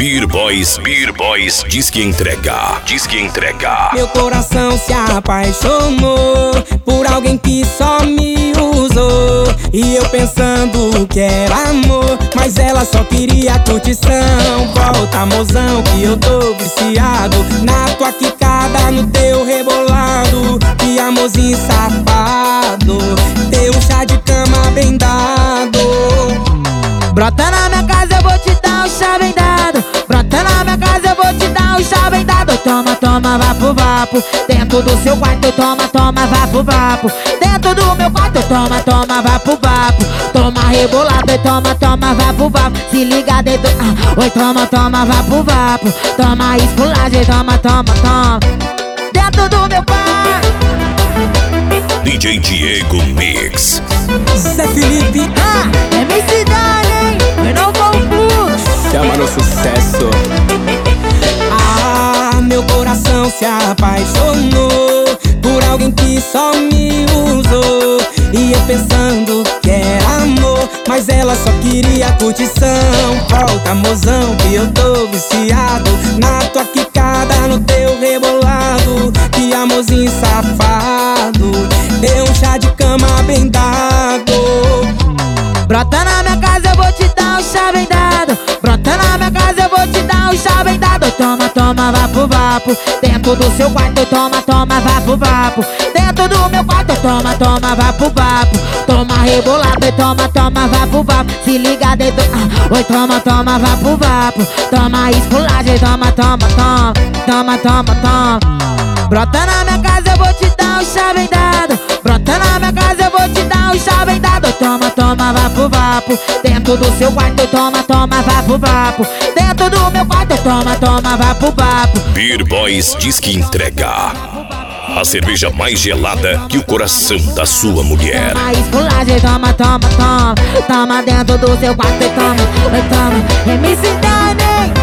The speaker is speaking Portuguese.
Beer Boys diz que entrega. Meu coração se apaixonou por alguém que só me usou. E eu pensando que era amor, mas ela só queria curtição. Volta, mozão, que eu tô viciado na tua quicada, no teu rebolado. Que amorzinho safado, teu chá de cama bem dado. Brota na minha casa, eu vou te dar um chá bem dado. Brota na minha casa, eu vou te dar um chá bem dado. Toma, toma, vapo, vapo. Dentro do seu quarto, toma, toma, vapo, vapo. Dentro do meu quarto, toma, toma, vapo, vapo. Toma rebolado, toma, toma, vapo, vapo. Se liga dentro, oi, toma, toma, vapo, vapo. Toma esculagem, toma, toma, toma. Dentro do meu quarto. DJ Diego Mix. Zé Felipe, MC Dani, eu não confundo. chama no sucesso. Meu coração se apaixonou por alguém que só me usou. E eu pensando que era amor, mas ela só queria curtição. Volta, mozão, que eu tô viciado na tua quicada, no teu rebolado. Que amorzinho safado, deu um chá de cama bem dado. Brota na minha casa, eu vou te dar um chá bem dado. Brota na minha casa, eu vou te dar um chá bem dado. Toma, toma, vapo, vapo. Dentro do seu quarto, toma, toma, vapo, vapo. Dentro do meu quarto, toma, toma, vapo, vapo. Toma rebolado e toma, toma, vapo, vapo. Se liga dentro, oi, toma, toma, vapo, vapo. Toma esculagem, toma, toma, toma. Toma, toma, toma. Brota na minha casa, eu vou te dar um chá bem dado. Brota na minha casa, eu vou te dar um chá bem dado. Toma, toma, vapo, vapo. Dentro do seu quarto, toma, toma, vapo, vapo. Dentro do meu quarto, toma, toma, vapo, vapo. Beer Boys diz que entrega a cerveja mais gelada que o coração da sua mulher. Toma esculagem, toma, toma, toma. Toma dentro do seu quarto, toma, toma. MC Dani.